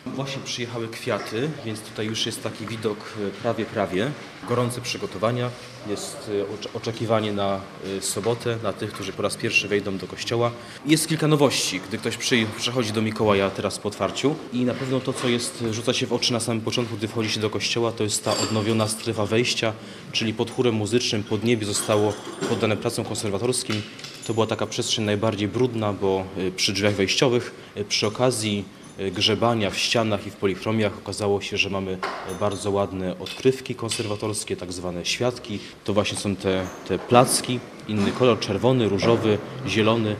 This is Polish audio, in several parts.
Właśnie przyjechały kwiaty, więc tutaj już jest taki widok prawie. Gorące przygotowania, jest oczekiwanie na sobotę, na tych, którzy po raz pierwszy wejdą do kościoła. Jest kilka nowości, gdy ktoś przechodzi do Mikołaja teraz po otwarciu i na pewno to, co rzuca się w oczy na samym początku, gdy wchodzi się do kościoła, to jest ta odnowiona strefa wejścia, czyli pod chórem muzycznym podniebie zostało poddane pracom konserwatorskim. To była taka przestrzeń najbardziej brudna, bo przy drzwiach wejściowych, przy okazji grzebania w ścianach i w polichromiach okazało się, że mamy bardzo ładne odkrywki konserwatorskie, tak zwane światki. To właśnie są te placki, inny kolor, czerwony, różowy, zielony.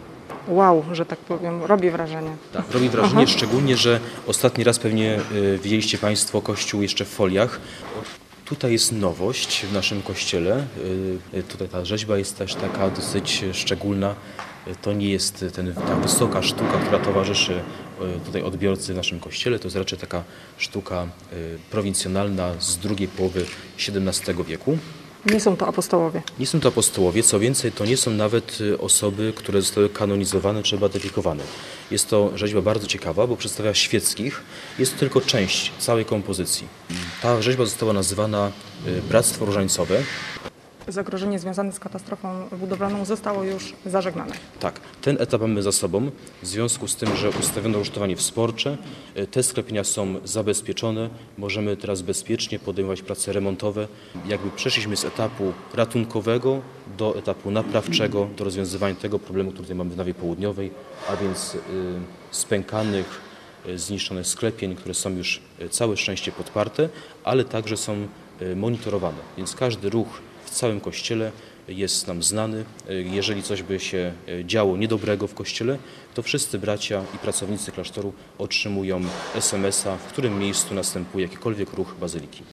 Wow, że tak powiem, robi wrażenie. Tak, robi wrażenie, szczególnie, że ostatni raz pewnie widzieliście Państwo kościół jeszcze w foliach. Tutaj jest nowość w naszym kościele. Tutaj ta rzeźba jest też taka dosyć szczególna. To nie jest ta wysoka sztuka, która towarzyszy tutaj odbiorcy w naszym kościele. To jest raczej taka sztuka prowincjonalna z drugiej połowy XVII wieku. Nie są to apostołowie. Nie są to apostołowie, co więcej, to nie są nawet osoby, które zostały kanonizowane czy beatyfikowane. Jest to rzeźba bardzo ciekawa, bo przedstawia świeckich. Jest to tylko część całej kompozycji. Ta rzeźba została nazywana Bractwo Różańcowe. Zagrożenie związane z katastrofą budowlaną zostało już zażegnane. Tak, ten etap mamy za sobą, w związku z tym, że ustawiono rusztowanie wsporcze, te sklepienia są zabezpieczone, możemy teraz bezpiecznie podejmować prace remontowe. Jakby przeszliśmy z etapu ratunkowego do etapu naprawczego, do rozwiązywania tego problemu, który tutaj mamy w nawie południowej, a więc spękanych, zniszczonych sklepień, które są już całe szczęście podparte, ale także są monitorowane, więc każdy ruch w całym kościele jest nam znany. Jeżeli coś by się działo niedobrego w kościele, to wszyscy bracia i pracownicy klasztoru otrzymują SMS-a, w którym miejscu następuje jakikolwiek ruch bazyliki.